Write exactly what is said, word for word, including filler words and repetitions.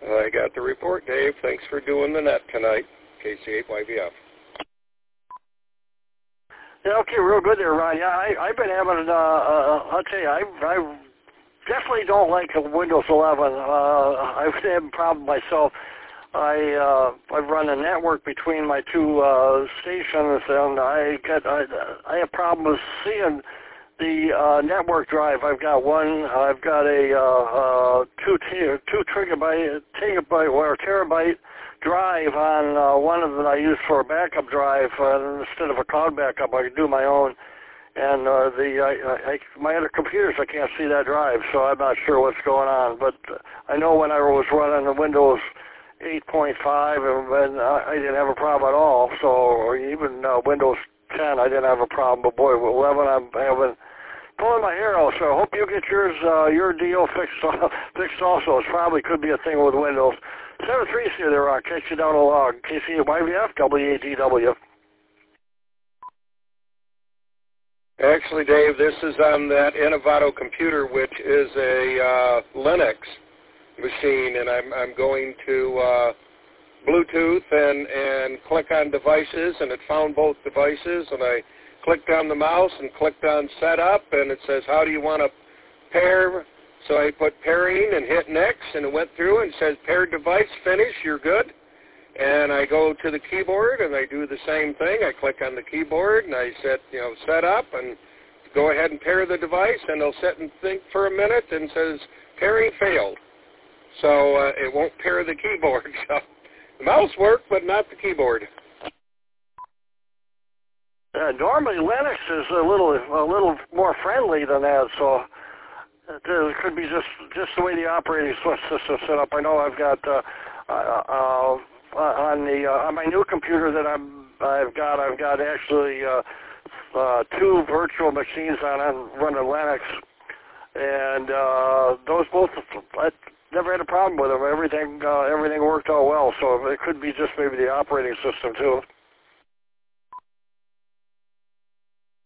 I got the report, Dave. Thanks for doing the net tonight, K C eight Y V F. Yeah, okay, real good there, Ron. Yeah, I, I've been having, uh, uh, I'll tell you, I, I definitely don't like Windows eleven. Uh, I've had a problem myself. I, uh, I've run a network between my two uh, stations, and I get, I, I have problems seeing the uh, network drive. I've got one, I've got a uh, uh, two, t- two gigabyte, gigabyte or terabyte drive on uh, one of them I use for a backup drive uh, instead of a cloud backup. I can do my own, and uh, the I, I, my other computers I can't see that drive, so I'm not sure what's going on. But I know when I was running the Windows eight point five, and, and I didn't have a problem at all. So or even uh, Windows ten, I didn't have a problem. But boy, with eleven, I'm having pulling my hair out. So I hope you get yours, uh, your deal fixed, fixed also. It probably could be a thing with Windows. seven three C there, Ron. Catch you down a log. K C Y V F, W A D W. Actually, Dave, this is on that Innovato computer, which is a uh, Linux machine, and I'm, I'm going to uh, Bluetooth and, and click on devices, and it found both devices, and I clicked on the mouse and clicked on setup, and it says, how do you want to pair? So I put pairing and hit next, and it went through and says paired device, finish, you're good. And I go to the keyboard and I do the same thing. I click on the keyboard and I set, you know, set up and go ahead and pair the device, and it'll sit and think for a minute and says pairing failed. So uh, it won't pair the keyboard. So the mouse worked, but not the keyboard. Uh, normally Linux is a little a little more friendly than that, so it could be just just the way the operating system is set up. I know I've got uh, uh, on the uh, on my new computer that I'm I've got I've got actually uh, uh, two virtual machines on it running Linux, and uh, those both I never had a problem with them. Everything uh, everything worked out well. So it could be just maybe the operating system too.